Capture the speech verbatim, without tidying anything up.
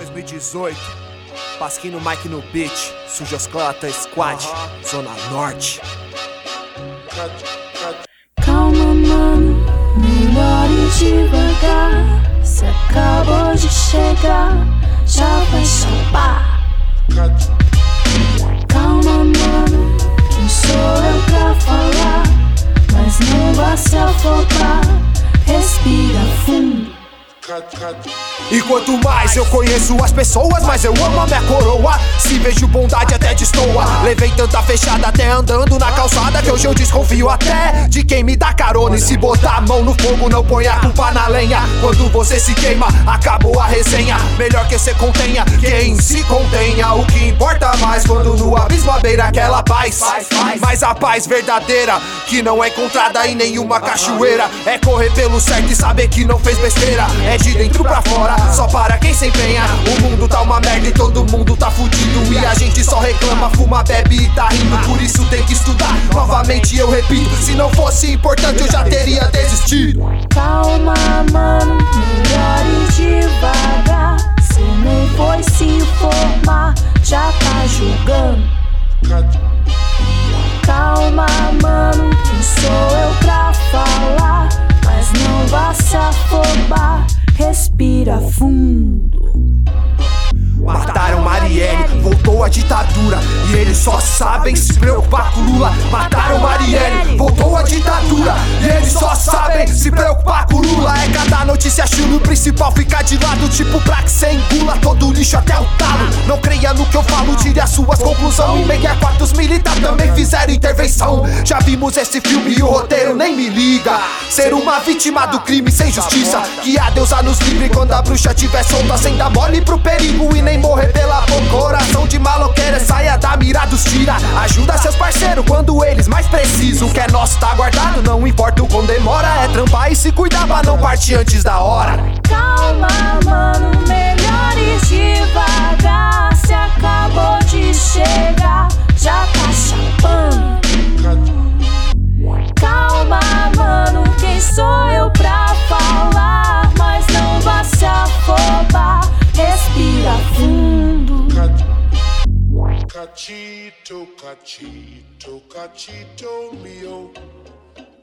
dois mil e dezoito, Pasquim no Mike no beat, Sujosclata Squad, Zona Norte. Calma, mano, melhor ir devagar. Se acabou de chegar, já vai chapar. Calma, mano, quem sou eu pra falar? Mas não vá se afobar, respira fundo. E quanto mais eu conheço as pessoas, mais eu amo a minha coroa. Se vejo bondade até destoa. Levei tanta fechada até andando na calçada, que hoje eu desconfio até de quem me dá carona. E se botar a mão no fogo, não põe a culpa na lenha. Quando você se queima, acabou a resenha. Melhor que você contenha quem se contenha. O que importa mais quando no abismo à beira aquela paz. Mas a paz verdadeira, que não é encontrada em nenhuma cachoeira, é correr pelo certo e saber que não fez besteira. É de dentro pra fora, só para quem se empenha. O mundo tá uma merda e todo mundo tá fudido, e a gente só reclama, fuma, bebe e tá rindo. Por isso tem que estudar, novamente eu repito. Se não fosse importante eu já teria desistido. Calma, mano, melhor ir devagar. Se nem foi se informar, já tá julgando. Calma, mano, quem sou eu pra falar? Mas não vá se afobar, respira fundo. Mataram Marielle, voltou a ditadura, e eles só sabem se preocupar com Lula. Mataram Marielle, voltou a ditadura, e eles só sabem se preocupar com Lula. É cada notícia chulo, o principal fica de lado, tipo pra que cê engula todo lixo até o talo. Não creia no que eu falo, tire as suas conclusões. Em meia quarta os militares também fizeram intervenção. Já vimos esse filme e o roteiro nem me liga. Ser uma vítima do crime sem justiça, que a deusa nos livre quando a bruxa tiver solta, sem dar mole pro perigo e nem morrer pela boca. Coração de maloqueira, saia da mira dos tira. Ajuda seus parceiros quando eles mais precisam. O que é nosso tá guardado, não importa o quão demora. É trampar e se cuidar pra não partir antes da hora. Calma, mano, melhor ir devagar. Se acabou de chegar, já tá chapando. Calma, mano, quem sou eu pra falar? Mas não vá se afobar, respira fundo. Cachito, cachito, cachito mio.